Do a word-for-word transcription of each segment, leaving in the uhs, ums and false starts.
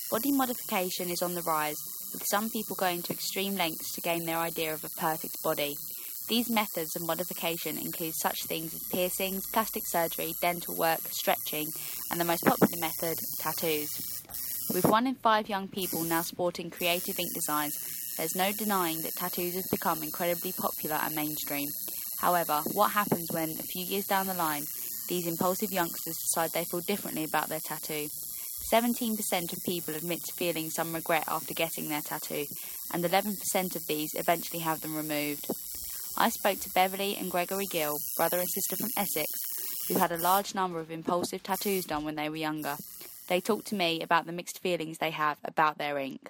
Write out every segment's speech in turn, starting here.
Body modification is on the rise, with some people going to extreme lengths to gain their idea of a perfect body. These methods of modification include such things as piercings, plastic surgery, dental work, stretching, and the most popular method, tattoos. With one in five young people now sporting creative ink designs, there's no denying that tattoos have become incredibly popular and mainstream. However, what happens when, a few years down the line, these impulsive youngsters decide they feel differently about their tattoo? seventeen percent of people admit to feeling some regret after getting their tattoo, and eleven percent of these eventually have them removed. I spoke to Beverly and Gregory Gill, brother and sister from Essex, who had a large number of impulsive tattoos done when they were younger. They talked to me about the mixed feelings they have about their ink.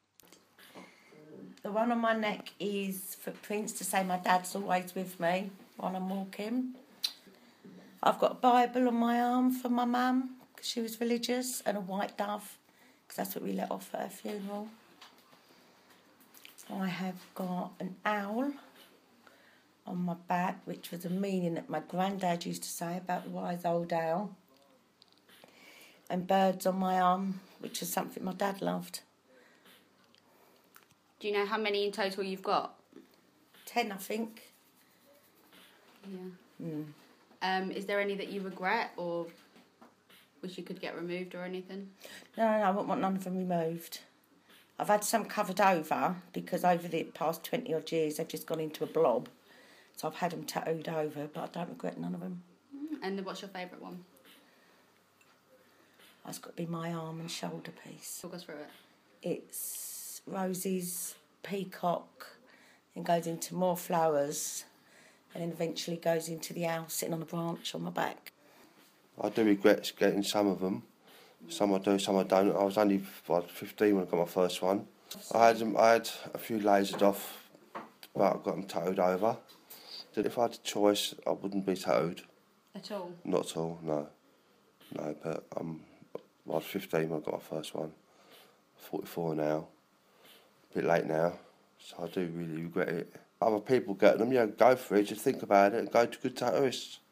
The one on my neck is footprints to say my dad's always with me while I'm walking. I've got a Bible on my arm for my mum, because she was religious, and a white dove, because that's what we let off at her funeral. I have got an owl on my back, which was a meaning that my granddad used to say about the wise old owl. And birds on my arm, which is something my dad loved. Do you know how many in total you've got? Ten, I think. Yeah. Mm. Um, is there any that you regret or wish you could get removed or anything? No, no, no, I wouldn't want none of them removed. I've had some covered over because over the past twenty odd years they've just gone into a blob. So I've had them tattooed over, but I don't regret none of them. And what's your favourite one? That's got to be my arm and shoulder piece. Talk us through it. It's roses, peacock, and goes into more flowers, and then eventually goes into the owl sitting on a branch on my back. I do regret getting some of them. Some I do, some I don't. I was only like, fifteen when I got my first one. I had them, I had a few lasered off, but I got them tattooed over. If I had a choice, I wouldn't be tattooed. At all? Not at all, no. No, but um, I was fifteen when I got my first one. forty-four now. A bit late now, so I do really regret it. Other people get them, yeah, go for it, just think about it and go to good tattooists.